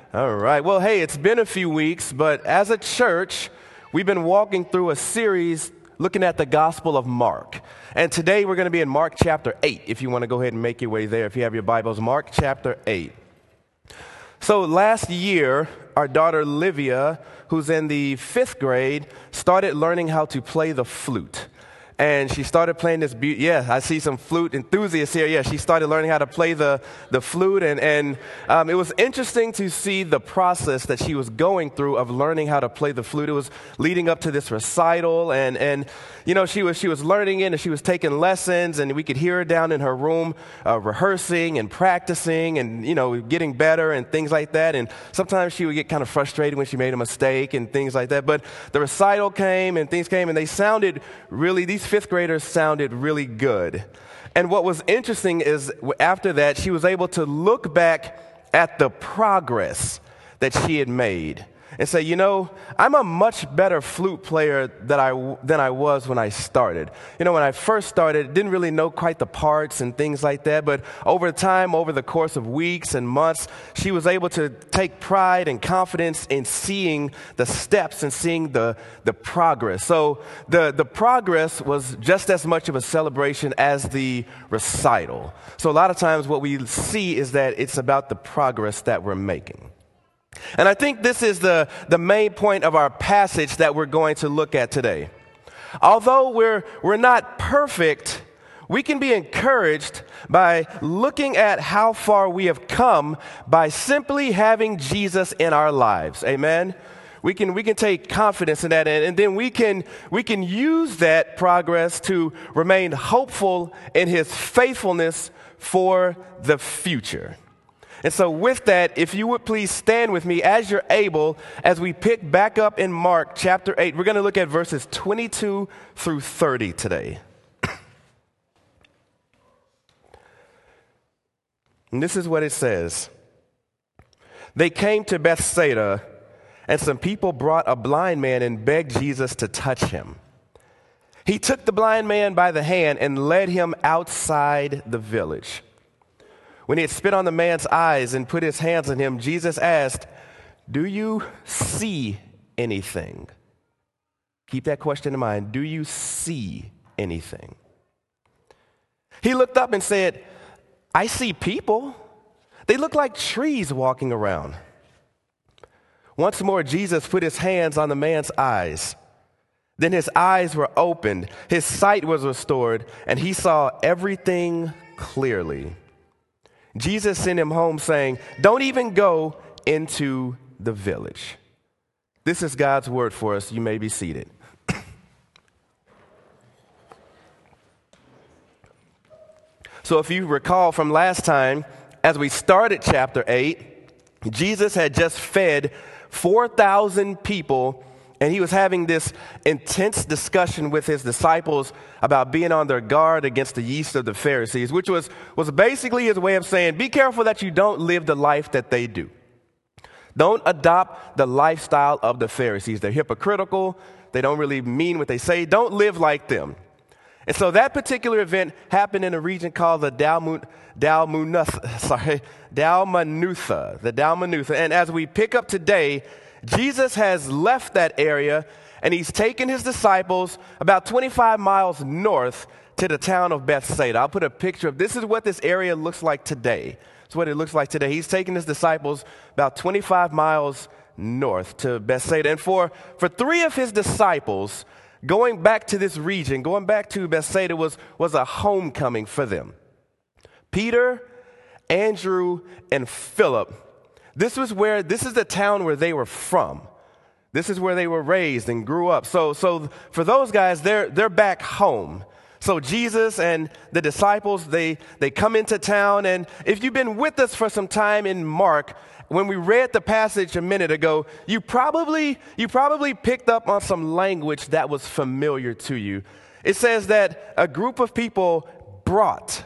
All right. Well, hey, it's been a few weeks, but as a church, we've been walking through a series looking at the Gospel of Mark. And today we're going to be in Mark chapter 8, if you want to go ahead and make your way there, if you have your Bibles. Mark chapter 8. So last year, our daughter Livia, who's in the 5th grade, started learning how to play the flute. And she started playing this, I see some flute enthusiasts here. Yeah, she started learning how to play the flute. And it was interesting to see the process that she was going through of learning how to play the flute. It was leading up to this recital. And you know, she was learning it and she was taking lessons. And we could hear her down in her room rehearsing and practicing and, you know, getting better and things like that. And sometimes she would get kind of frustrated when she made a mistake and things like that. But the recital came and things came and they sounded really, these 5th graders sounded really good. And what was interesting is after that, she was able to look back at the progress that she had made and say, you know, I'm a much better flute player than I was when I started. You know, when I first started, didn't really know quite the parts and things like that. But over time, over the course of weeks and months, she was able to take pride and confidence in seeing the steps and seeing the progress. So the progress was just as much of a celebration as the recital. So a lot of times what we see is that it's about the progress that we're making. And I think this is the main point of our passage that we're going to look at today. Although we're not perfect, we can be encouraged by looking at how far we have come by simply having Jesus in our lives. Amen? We can take confidence in that, and then we can use that progress to remain hopeful in his faithfulness for the future. And so with that, if you would please stand with me as you're able as we pick back up in Mark chapter 8. We're going to look at verses 22 through 30 today. And this is what it says. They came to Bethsaida, and some people brought a blind man and begged Jesus to touch him. He took the blind man by the hand and led him outside the village. When he had spit on the man's eyes and put his hands on him, Jesus asked, "Do you see anything?" Keep that question in mind. Do you see anything? He looked up and said, "I see people. They look like trees walking around." Once more, Jesus put his hands on the man's eyes. Then his eyes were opened, his sight was restored, and he saw everything clearly. Jesus sent him home saying, "Don't even go into the village." This is God's word for us. You may be seated. So if you recall from last time, as we started chapter 8, Jesus had just fed 4,000 people, and he was having this intense discussion with his disciples about being on their guard against the yeast of the Pharisees, which was basically his way of saying, be careful that you don't live the life that they do. Don't adopt the lifestyle of the Pharisees. They're hypocritical. They don't really mean what they say. Don't live like them. And so that particular event happened in a region called the Dalmanutha. And as we pick up today, Jesus has left that area and he's taken his disciples about 25 miles north to the town of Bethsaida. I'll put a picture of this is what this area looks like today. It's what it looks like today. He's taken his disciples about 25 miles north to Bethsaida. And for 3 of his disciples, going back to this region, going back to Bethsaida was a homecoming for them. Peter, Andrew, and Philip. This is the town where they were from. This is where they were raised and grew up. So for those guys, they're back home. So Jesus and the disciples, they come into town. And if you've been with us for some time in Mark, when we read the passage a minute ago, you probably picked up on some language that was familiar to you. It says that a group of people brought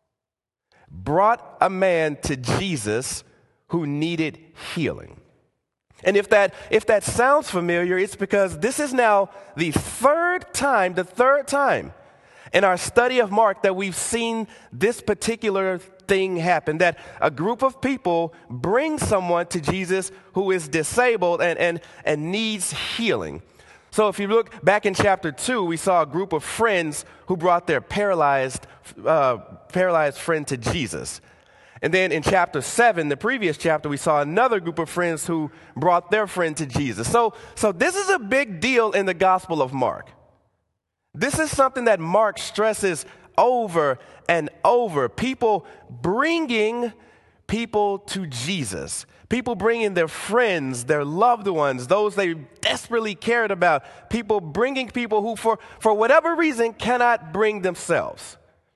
a man to Jesus who needed healing. And if that sounds familiar, it's because this is now the third time in our study of Mark that we've seen this particular thing happen, that a group of people bring someone to Jesus who is disabled and needs healing. So if you look back in chapter 2, we saw a group of friends who brought their paralyzed friend to Jesus. And then in chapter 7, the previous chapter, we saw another group of friends who brought their friend to Jesus. So this is a big deal in the Gospel of Mark. This is something that Mark stresses over and over. People bringing people to Jesus. People bringing their friends, their loved ones, those they desperately cared about. People bringing people who, for whatever reason, cannot bring themselves.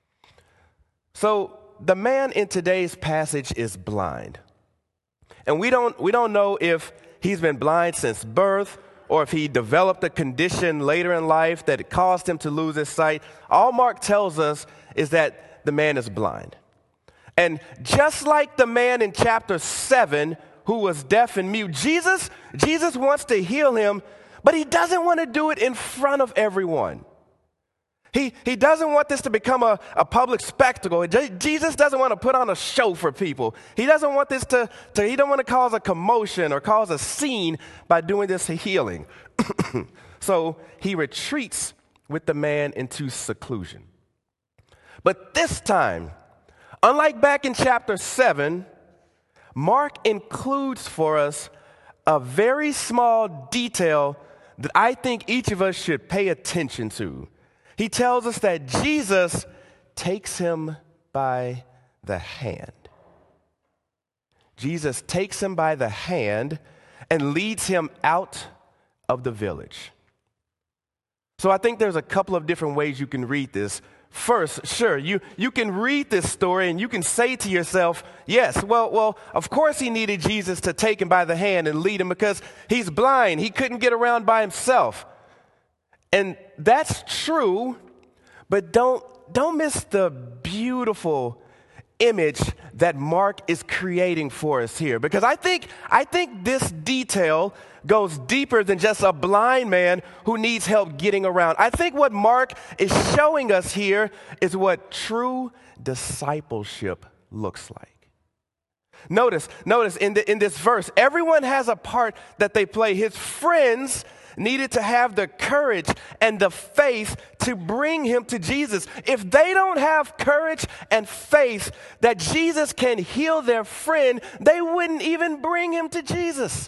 So the man in today's passage is blind. And we don't know if he's been blind since birth or if he developed a condition later in life that caused him to lose his sight. All Mark tells us is that the man is blind. And just like the man in chapter 7 who was deaf and mute, Jesus wants to heal him, but he doesn't want to do it in front of everyone. He doesn't want this to become a public spectacle. Jesus doesn't want to put on a show for people. He doesn't want this he don't want to cause a commotion or cause a scene by doing this healing. So he retreats with the man into seclusion. But this time, unlike back in chapter 7, Mark includes for us a very small detail that I think each of us should pay attention to. He tells us that Jesus takes him by the hand. Jesus takes him by the hand and leads him out of the village. So I think there's a couple of different ways you can read this. First, sure, you can read this story and you can say to yourself, yes, well, of course he needed Jesus to take him by the hand and lead him because he's blind. He couldn't get around by himself. And that's true, but don't miss the beautiful image that Mark is creating for us here. Because I think this detail goes deeper than just a blind man who needs help getting around. I think what Mark is showing us here is what true discipleship looks like. Notice in this verse, everyone has a part that they play. His friends needed to have the courage and the faith to bring him to Jesus. If they don't have courage and faith that Jesus can heal their friend, they wouldn't even bring him to Jesus.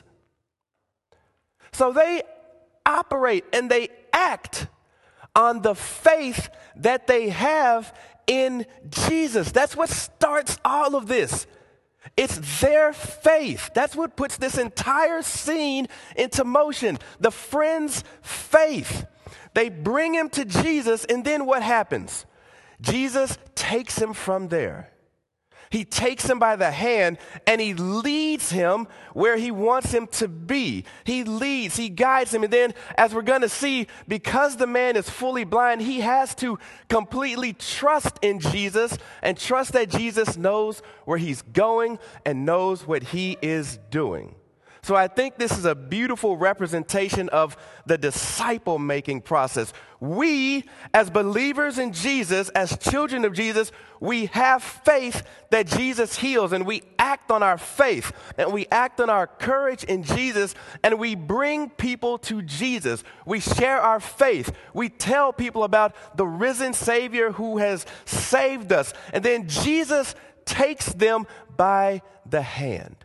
So they operate and they act on the faith that they have in Jesus. That's what starts all of this. It's their faith. That's what puts this entire scene into motion. The friends' faith. They bring him to Jesus, and then what happens? Jesus takes him from there. He takes him by the hand, and he leads him where he wants him to be. He leads, he guides him. And then, as we're going to see, because the man is fully blind, he has to completely trust in Jesus and trust that Jesus knows where he's going and knows what he is doing. So I think this is a beautiful representation of the disciple-making process. We, as believers in Jesus, as children of Jesus, we have faith that Jesus heals, and we act on our faith, and we act on our courage in Jesus, and we bring people to Jesus. We share our faith. We tell people about the risen Savior who has saved us, and then Jesus takes them by the hand.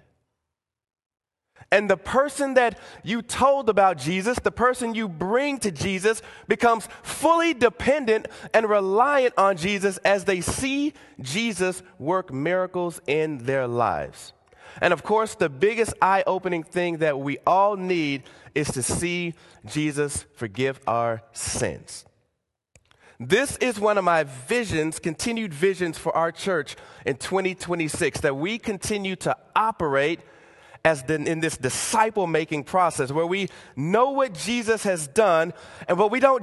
And the person that you told about Jesus, the person you bring to Jesus, becomes fully dependent and reliant on Jesus as they see Jesus work miracles in their lives. And of course, the biggest eye-opening thing that we all need is to see Jesus forgive our sins. This is one of my visions, continued visions for our church in 2026, that we continue to operate in this disciple-making process where we know what Jesus has done, but we don't just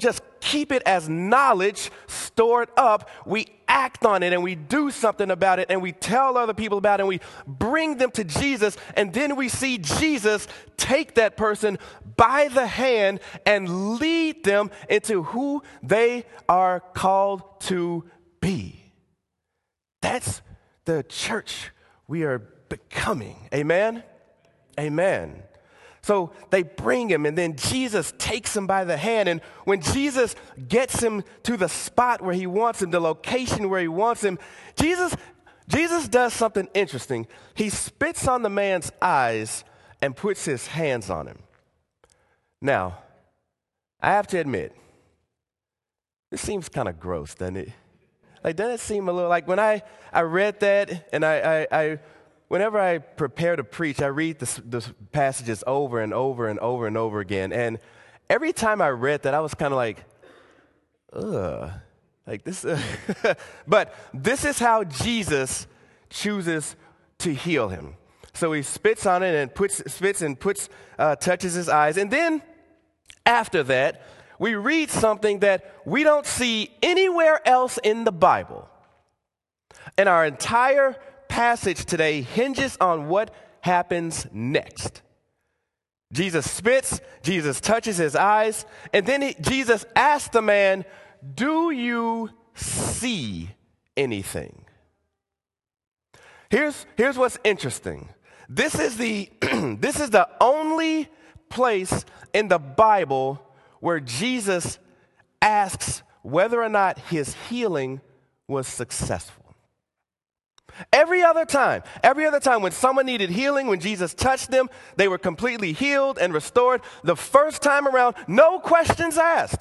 keep it as knowledge stored up. We act on it and we do something about it and we tell other people about it and we bring them to Jesus, and then we see Jesus take that person by the hand and lead them into who they are called to be. That's the church we are becoming. Amen? Amen. So they bring him, and then Jesus takes him by the hand. And when Jesus gets him to the spot where he wants him, the location where he wants him, Jesus does something interesting. He spits on the man's eyes and puts his hands on him. Now, I have to admit, this seems kind of gross, doesn't it? Like, doesn't it seem a little like when I read that, and I whenever I prepare to preach, I read the passages over and over and over and over again. And every time I read that, I was kind of like, ugh, like this. But this is how Jesus chooses to heal him. So he spits on it and touches his eyes. And then after that, we read something that we don't see anywhere else in the Bible. And our entire passage today hinges on what happens next. Jesus spits, Jesus touches his eyes, and then Jesus asks the man, "Do you see anything?" Here's what's interesting. This is the only place in the Bible where Jesus asks whether or not his healing was successful. Every other time when someone needed healing, when Jesus touched them, they were completely healed and restored. The first time around, no questions asked.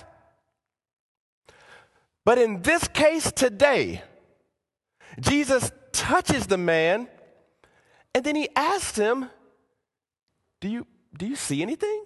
But in this case today, Jesus touches the man, and then he asks him, do you see anything?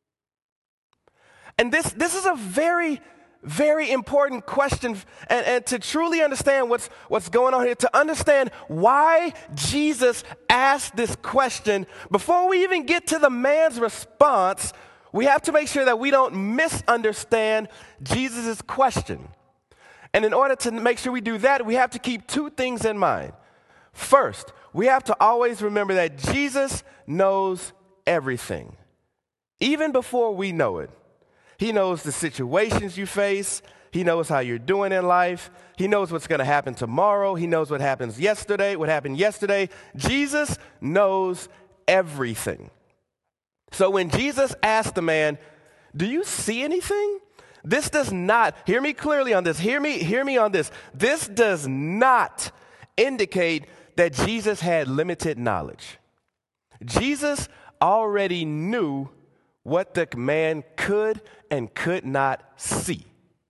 And this is a very, very important question, and to truly understand what's going on here, to understand why Jesus asked this question, before we even get to the man's response, we have to make sure that we don't misunderstand Jesus' question. And in order to make sure we do that, we have to keep two things in mind. First, we have to always remember that Jesus knows everything, even before we know it. He knows the situations you face. He knows how you're doing in life. He knows what's going to happen tomorrow. He knows what happened yesterday. Jesus knows everything. So when Jesus asked the man, "Do you see anything?" This does not, hear me clearly on this, hear me on this. This does not indicate that Jesus had limited knowledge. Jesus already knew what the man could and could not see.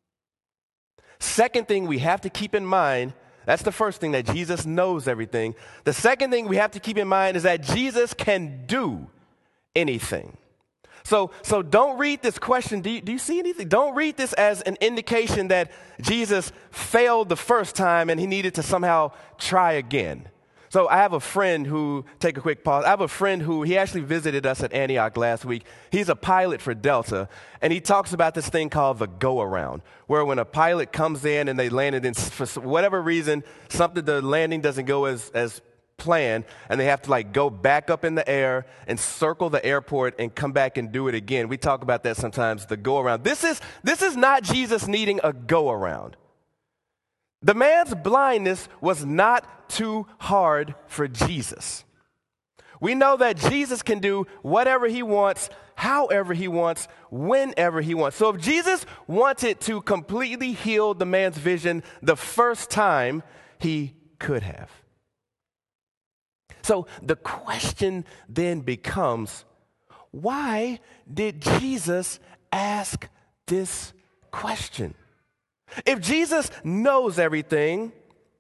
Second thing we have to keep in mind, that's the first thing, that Jesus knows everything. The second thing we have to keep in mind is that Jesus can do anything. So don't read this question, do you see anything? Don't read this as an indication that Jesus failed the first time and he needed to somehow try again. So I have a friend who, take a quick pause, he actually visited us at Antioch last week. He's a pilot for Delta, and he talks about this thing called the go-around, where when a pilot comes in and they landed in, for whatever reason, the landing doesn't go as planned, and they have to go back up in the air and circle the airport and come back and do it again. We talk about that sometimes, the go-around. This is not Jesus needing a go-around. The man's blindness was not too hard for Jesus. We know that Jesus can do whatever he wants, however he wants, whenever he wants. So if Jesus wanted to completely heal the man's vision the first time, he could have. So the question then becomes, why did Jesus ask this question? If Jesus knows everything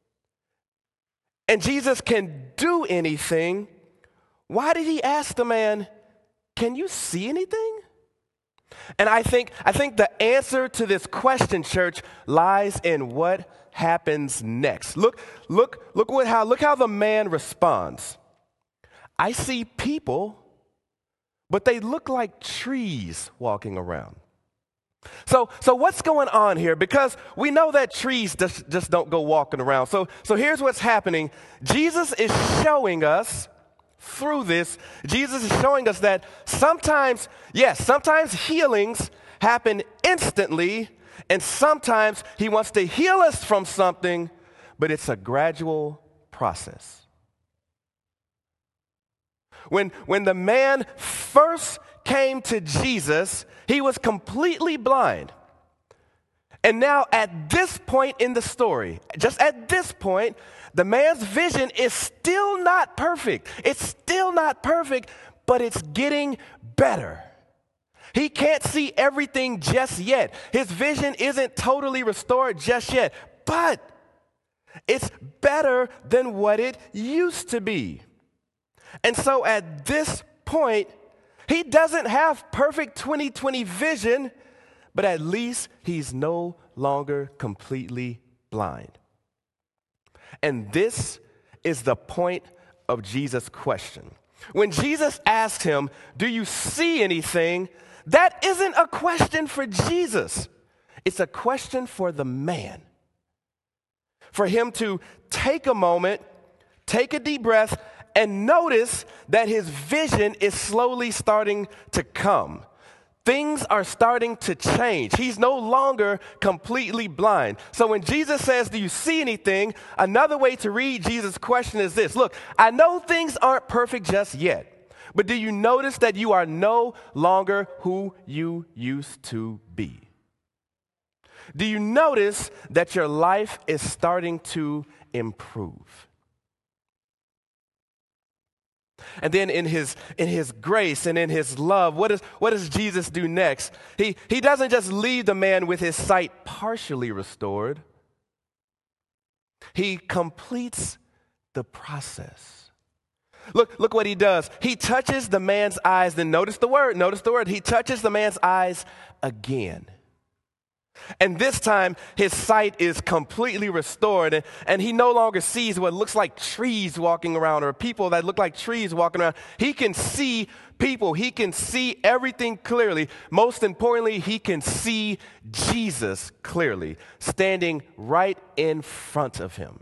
and Jesus can do anything, why did he ask the man, "Can you see anything?" And I think the answer to this question, church, lies in what happens next. Look how the man responds. "I see people, but they look like trees walking around." So what's going on here? Because we know that trees just don't go walking around. So here's what's happening. Jesus is showing us through this, Jesus is showing us that sometimes healings happen instantly, and sometimes he wants to heal us from something, but it's a gradual process. When the man first came to Jesus, he was completely blind. And now at this point in the story, just at this point, the man's vision is still not perfect. It's still not perfect, but it's getting better. He can't see everything just yet. His vision isn't totally restored just yet, but it's better than what it used to be. And so at this point, he doesn't have perfect 20/20 vision, but at least he's no longer completely blind. And this is the point of Jesus' question. When Jesus asked him, "Do you see anything?" that isn't a question for Jesus. It's a question for the man. For him to take a moment, take a deep breath, and notice that his vision is slowly starting to come. Things are starting to change. He's no longer completely blind. So when Jesus says, "Do you see anything?" another way to read Jesus' question is this. Look, I know things aren't perfect just yet, but do you notice that you are no longer who you used to be? Do you notice that your life is starting to improve? And then in his grace and in his love, what does Jesus do next? He doesn't just leave the man with his sight partially restored. He completes the process. Look what he does. He touches the man's eyes. Then notice the word. He touches the man's eyes again. And this time, his sight is completely restored, and he no longer sees what looks like trees walking around or people that look like trees walking around. He can see people. He can see everything clearly. Most importantly, he can see Jesus clearly, standing right in front of him.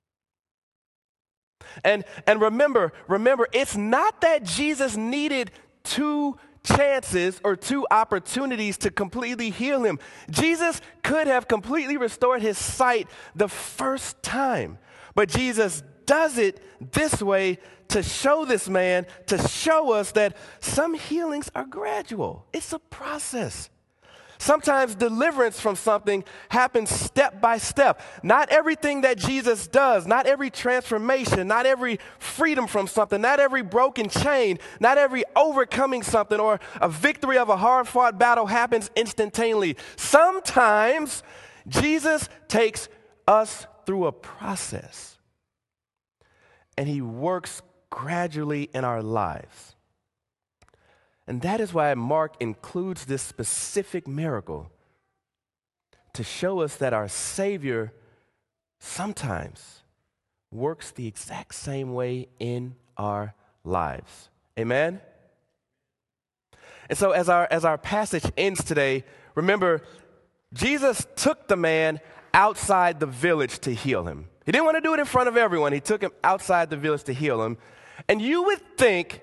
And remember, it's not that Jesus needed two chances or two opportunities to completely heal him. Jesus could have completely restored his sight the first time, but Jesus does it this way to show this man, to show us that some healings are gradual. It's a process. Sometimes deliverance from something happens step by step. Not everything that Jesus does, not every transformation, not every freedom from something, not every broken chain, not every overcoming something or a victory of a hard-fought battle happens instantaneously. Sometimes Jesus takes us through a process, and he works gradually in our lives. And that is why Mark includes this specific miracle to show us that our Savior sometimes works the exact same way in our lives. Amen? And so as our passage ends today, remember, Jesus took the man outside the village to heal him. He didn't want to do it in front of everyone. He took him outside the village to heal him. And you would think,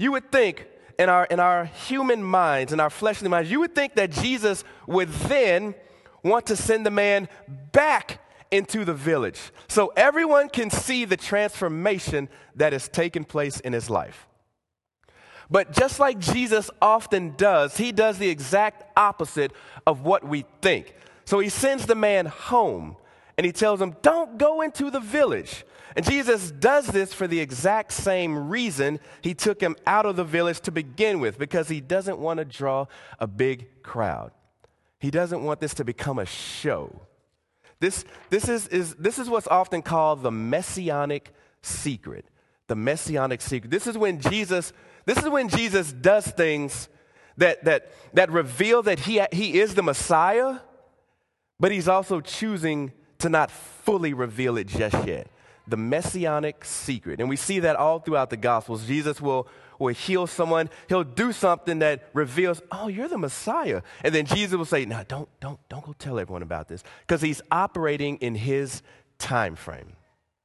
in our human minds, in our fleshly minds, you would think that Jesus would then want to send the man back into the village so everyone can see the transformation that has taken place in his life. But just like Jesus often does, he does the exact opposite of what we think. So he sends the man home and he tells him, "Don't go into the village." And Jesus does this for the exact same reason he took him out of the village to begin with, because he doesn't want to draw a big crowd. He doesn't want this to become a show. This is what's often called the messianic secret. The messianic secret. This is when Jesus does things that reveal that he is the Messiah, but he's also choosing to not fully reveal it just yet. The messianic secret. And we see that all throughout the Gospels. Jesus will will heal someone, he'll do something that reveals, oh, you're the Messiah. And then Jesus will say, no, don't go tell everyone about this, because he's operating in his time frame.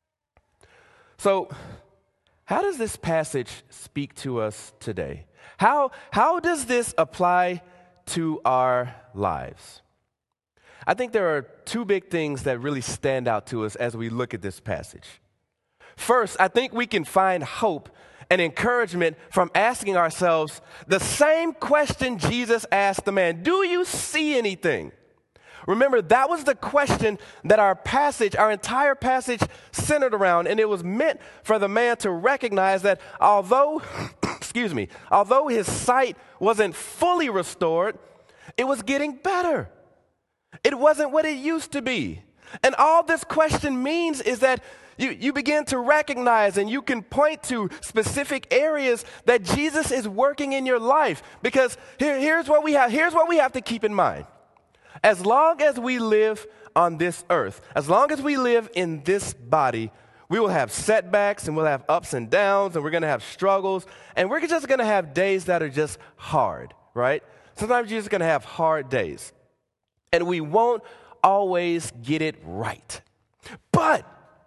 So how does this passage speak to us today? How does this apply to our lives? I think there are two big things that really stand out to us as we look at this passage. First, I think we can find hope and encouragement from asking ourselves the same question Jesus asked the man. Do you see anything? Remember, that was the question that our entire passage centered around, and it was meant for the man to recognize that although his sight wasn't fully restored, it was getting better. It wasn't what it used to be. And all this question means is that you begin to recognize and you can point to specific areas that Jesus is working in your life. Because here's what we have to keep in mind. As long as we live on this earth, as long as we live in this body, we will have setbacks and we'll have ups and downs and we're going to have struggles and we're just going to have days that are just hard, right? Sometimes you're just going to have hard days and we won't always get it right. But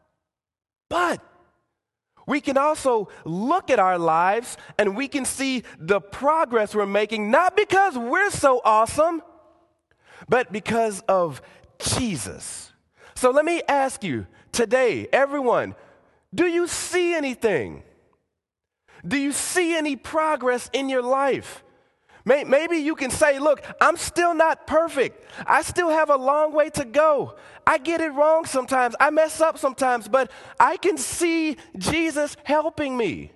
we can also look at our lives and we can see the progress we're making, not because we're so awesome, but because of Jesus. So let me ask you today, everyone, do you see anything? Do you see any progress in your life? Maybe you can say, look, I'm still not perfect. I still have a long way to go. I get it wrong sometimes. I mess up sometimes, but I can see Jesus helping me.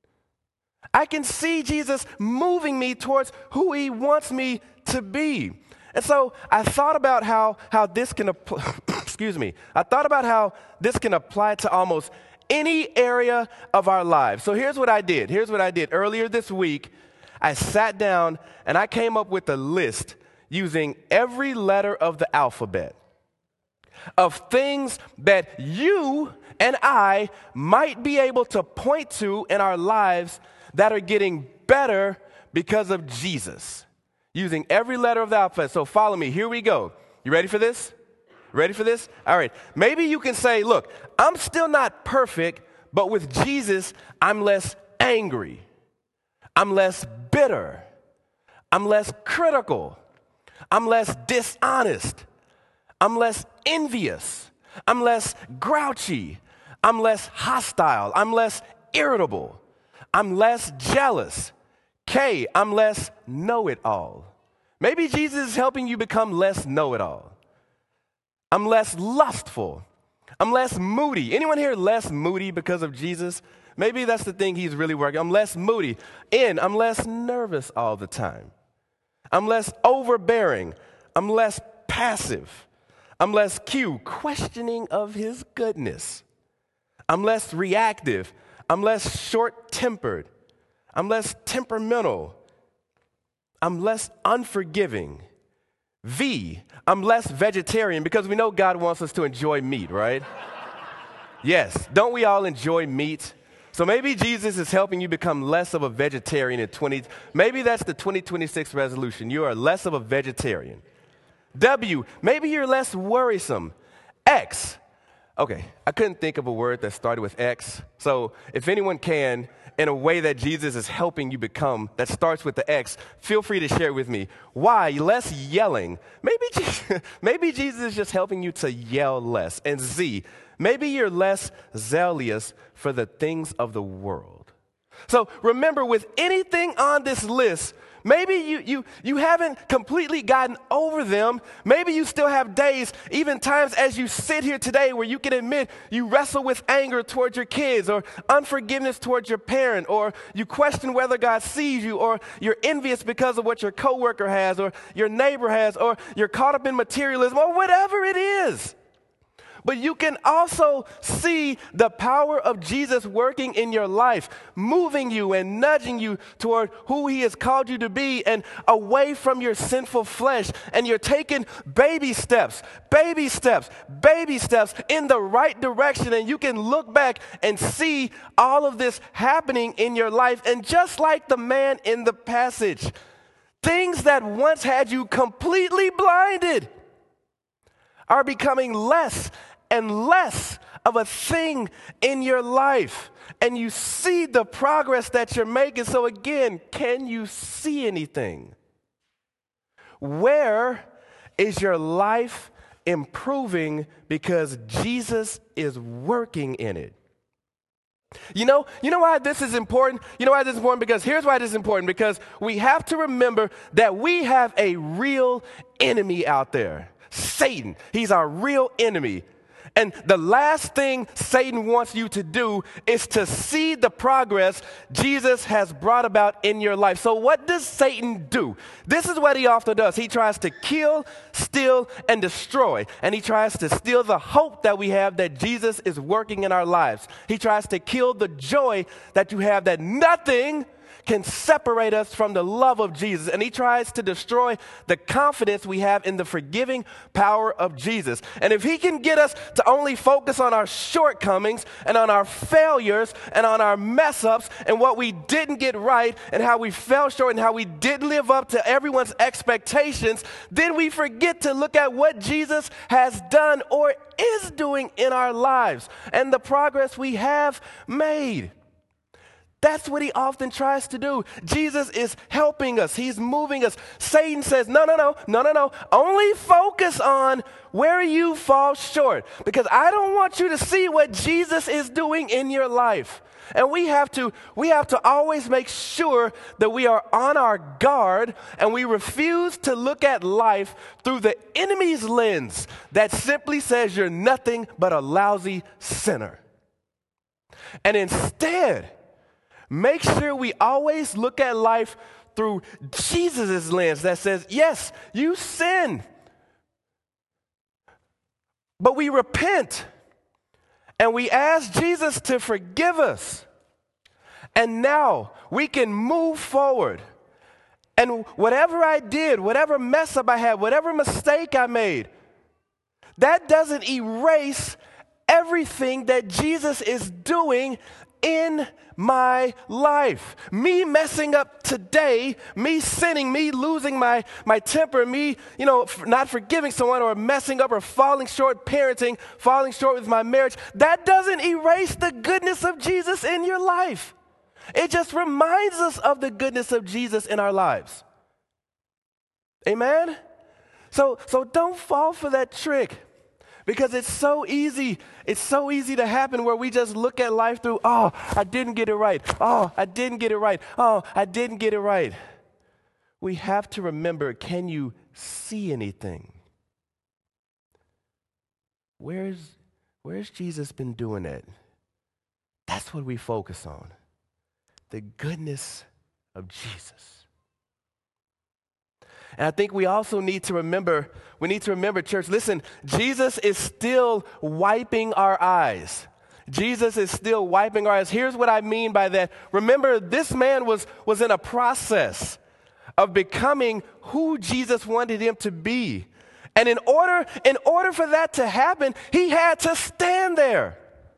I can see Jesus moving me towards who he wants me to be. And so I thought about how this can apply, I thought about how this can apply to almost any area of our lives. So here's what I did. Earlier this week, I sat down and I came up with a list using every letter of the alphabet of things that you and I might be able to point to in our lives that are getting better because of Jesus. Using every letter of the alphabet. So follow me. Here we go. You ready for this? Ready for this? All right. Maybe you can say, look, I'm still not perfect, but with Jesus, I'm less angry. I'm less bitter. I'm less critical. I'm less dishonest. I'm less envious. I'm less grouchy. I'm less hostile. I'm less irritable. I'm less jealous. K, I'm less know-it-all. Maybe Jesus is helping you become less know-it-all. I'm less lustful. I'm less moody. Anyone here less moody because of Jesus? Maybe that's the thing he's really working. I'm less moody. N, I'm less nervous all the time. I'm less overbearing. I'm less passive. I'm less Q, questioning of his goodness. I'm less reactive. I'm less short-tempered. I'm less temperamental. I'm less unforgiving. V, I'm less vegetarian because we know God wants us to enjoy meat, right? Yes, don't we all enjoy meat? So maybe Jesus is helping you become less of a vegetarian maybe that's the 2026 resolution. You are less of a vegetarian. W, maybe you're less worrisome. X, okay, I couldn't think of a word that started with X. So if anyone can, in a way that Jesus is helping you become, that starts with the X, feel free to share it with me. Y, less yelling. Maybe Jesus is just helping you to yell less. And Z, maybe you're less zealous for the things of the world. So remember, with anything on this list, maybe you haven't completely gotten over them. Maybe you still have days, even times as you sit here today where you can admit you wrestle with anger towards your kids or unforgiveness towards your parent, or you question whether God sees you, or you're envious because of what your coworker has or your neighbor has, or you're caught up in materialism or whatever it is. But you can also see the power of Jesus working in your life, moving you and nudging you toward who he has called you to be and away from your sinful flesh. And you're taking baby steps in the right direction. And you can look back and see all of this happening in your life. And just like the man in the passage, things that once had you completely blinded are becoming less and less of a thing in your life. And you see the progress that you're making. So again, can you see anything? Where is your life improving because Jesus is working in it? You know why this is important? You know why this is important? Because here's why this is important. Because we have to remember that we have a real enemy out there. Satan. He's our real enemy. And the last thing Satan wants you to do is to see the progress Jesus has brought about in your life. So what does Satan do? This is what he often does. He tries to kill, steal, and destroy. And he tries to steal the hope that we have that Jesus is working in our lives. He tries to kill the joy that you have that nothing can separate us from the love of Jesus. And he tries to destroy the confidence we have in the forgiving power of Jesus. And if he can get us to only focus on our shortcomings and on our failures and on our mess ups and what we didn't get right and how we fell short and how we didn't live up to everyone's expectations, then we forget to look at what Jesus has done or is doing in our lives and the progress we have made. That's what he often tries to do. Jesus is helping us. He's moving us. Satan says, no. Only focus on where you fall short because I don't want you to see what Jesus is doing in your life. And we have to always make sure that we are on our guard and we refuse to look at life through the enemy's lens that simply says you're nothing but a lousy sinner. And instead, make sure we always look at life through Jesus' lens that says, yes, you sin, but we repent and we ask Jesus to forgive us. And now we can move forward. And whatever I did, whatever mess up I had, whatever mistake I made, that doesn't erase everything that Jesus is doing in my life. Me messing up today, me sinning, me losing my temper, me, not forgiving someone or messing up or falling short parenting, falling short with my marriage, that doesn't erase the goodness of Jesus in your life. It just reminds us of the goodness of Jesus in our lives. Amen? So don't fall for that trick. Because it's so easy to happen where we just look at life through, oh, I didn't get it right. Oh, I didn't get it right. Oh, I didn't get it right. We have to remember, can you see anything? Where's Jesus been doing that? That's what we focus on. The goodness of Jesus. And I think we also need to remember, church, listen, Jesus is still wiping our eyes. Jesus is still wiping our eyes. Here's what I mean by that. Remember, this man was in a process of becoming who Jesus wanted him to be. And in order for that to happen, he had to stand there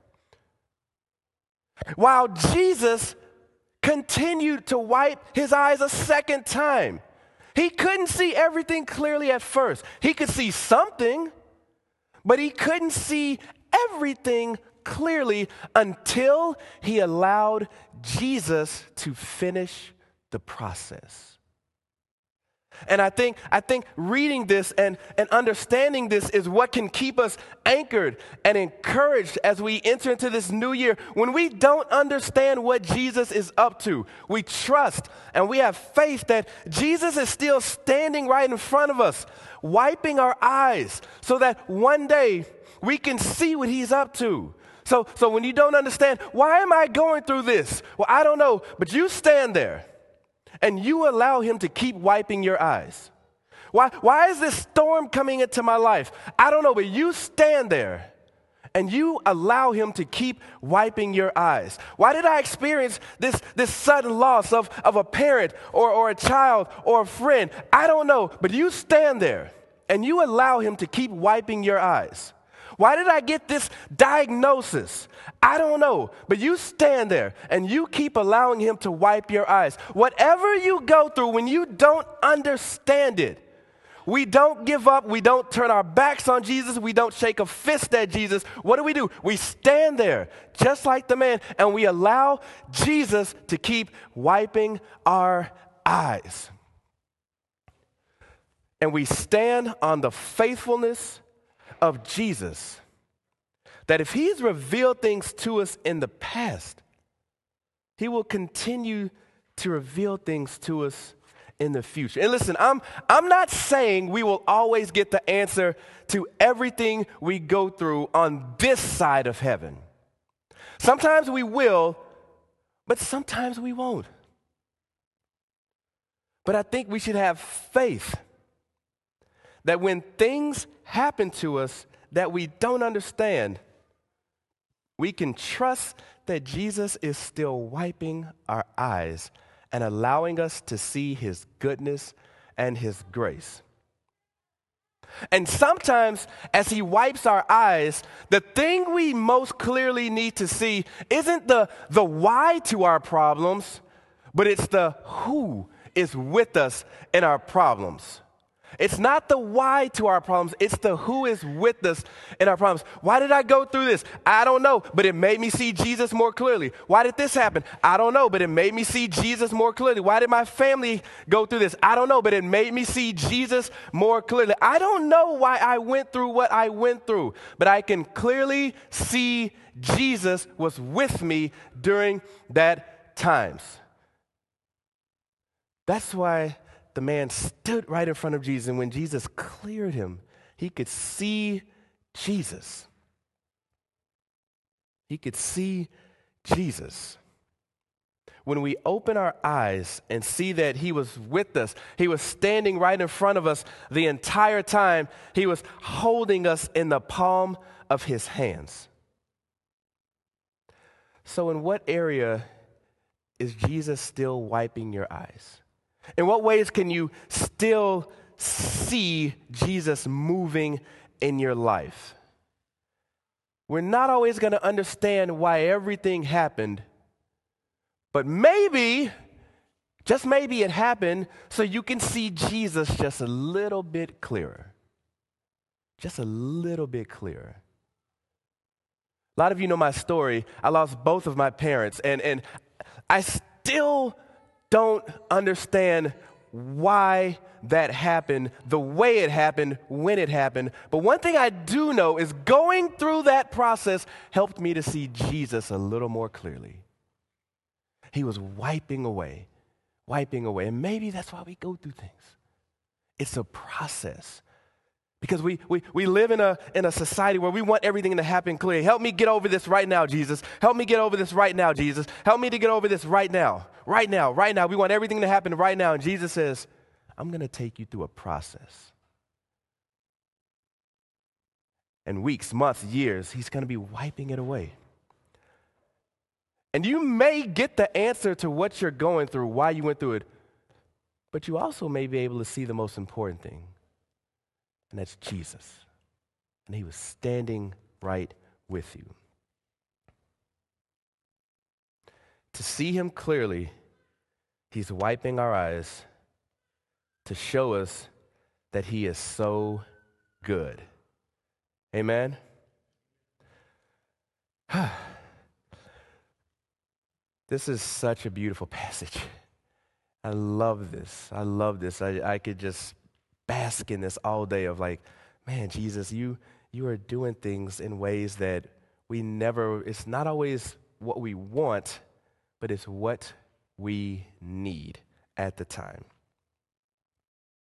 while Jesus continued to wipe his eyes a second time. He couldn't see everything clearly at first. He could see something, but he couldn't see everything clearly until he allowed Jesus to finish the process. And I think reading this and understanding this is what can keep us anchored and encouraged as we enter into this new year. When we don't understand what Jesus is up to, we trust and we have faith that Jesus is still standing right in front of us, wiping our eyes so that one day we can see what he's up to. So when you don't understand, why am I going through this? Well, I don't know, but you stand there. And you allow him to keep wiping your eyes. Why is this storm coming into my life? I don't know, but you stand there and you allow him to keep wiping your eyes? Why did I experience this sudden loss of a parent or a child or a friend? I don't know, but you stand there and you allow him to keep wiping your eyes. Why did I get this diagnosis? I don't know, but you stand there and you keep allowing him to wipe your eyes. Whatever you go through, when you don't understand it, we don't give up. We don't turn our backs on Jesus. We don't shake a fist at Jesus. What do? We stand there just like the man, and we allow Jesus to keep wiping our eyes. And we stand on the faithfulness of Jesus, that if he's revealed things to us in the past, he will continue to reveal things to us in the future. And listen, I'm not saying we will always get the answer to everything we go through on this side of heaven. Sometimes we will, but sometimes we won't. But I think we should have faith that when things happen to us that we don't understand, we can trust that Jesus is still wiping our eyes and allowing us to see his goodness and his grace. And sometimes as he wipes our eyes, the thing we most clearly need to see isn't the why to our problems, but it's the who is with us in our problems. It's not the why to our problems, it's the who is with us in our problems. Why did I go through this? I don't know, but it made me see Jesus more clearly. Why did this happen? I don't know, but it made me see Jesus more clearly. Why did my family go through this? I don't know, but it made me see Jesus more clearly. I don't know why I went through what I went through, but I can clearly see Jesus was with me during that times. That's why the man stood right in front of Jesus, and when Jesus cleared him, he could see Jesus. He could see Jesus. When we open our eyes and see that he was with us, he was standing right in front of us the entire time, he was holding us in the palm of his hands. So in what area is Jesus still wiping your eyes? In what ways can you still see Jesus moving in your life? We're not always going to understand why everything happened, but maybe, just maybe it happened so you can see Jesus just a little bit clearer. Just a little bit clearer. A lot of you know my story. I lost both of my parents, and I still don't understand why that happened, the way it happened, when it happened. But one thing I do know is going through that process helped me to see Jesus a little more clearly. He was wiping away. And maybe that's why we go through things. It's a process. Because we live in a society where we want everything to happen clearly. Help me get over this right now, Jesus. Help me get over this right now, Jesus. Help me to get over this right now. Right now. We want everything to happen right now. And Jesus says, I'm going to take you through a process. And weeks, months, years, he's going to be wiping it away. And you may get the answer to what you're going through, why you went through it, but you also may be able to see the most important thing. And that's Jesus. And he was standing right with you. To see him clearly, he's wiping our eyes to show us that he is so good. Amen? This is such a beautiful passage. I love this. I could just bask in this all day of like, man, Jesus, you are doing things in ways that it's not always what we want, but it's what we need at the time.